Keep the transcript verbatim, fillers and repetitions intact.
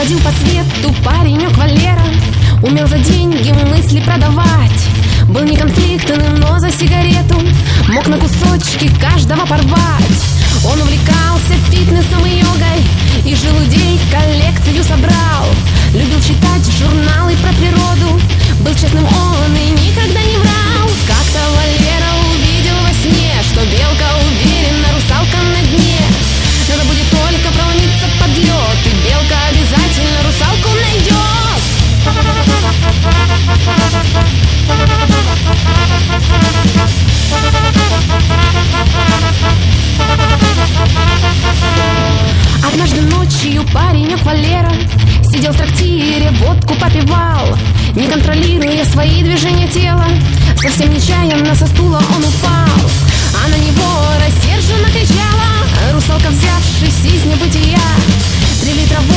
Бродил по свету паренек Валера, умел за деньги мысли продавать. Был не конфликтным, но за сигарету мог на кусочки каждого порвать. Он увлекался фитнесом и йогой и желудей коллекцию собрал. Любил читать журналы про природу, был честным он и никогда не врал. Как-то Валера увидел во сне, что белка уверена, русалка на дне. Надо будет только провалиться под лед, и белка обязательно русалку найдет. Однажды ночью паренек Валера сидел в трактире, водку попивал, не контролируя свои движения тела. Совсем нечаянно со стула он упал, а на него рассерженно кричала русалка, взявшись из небытия. Три литра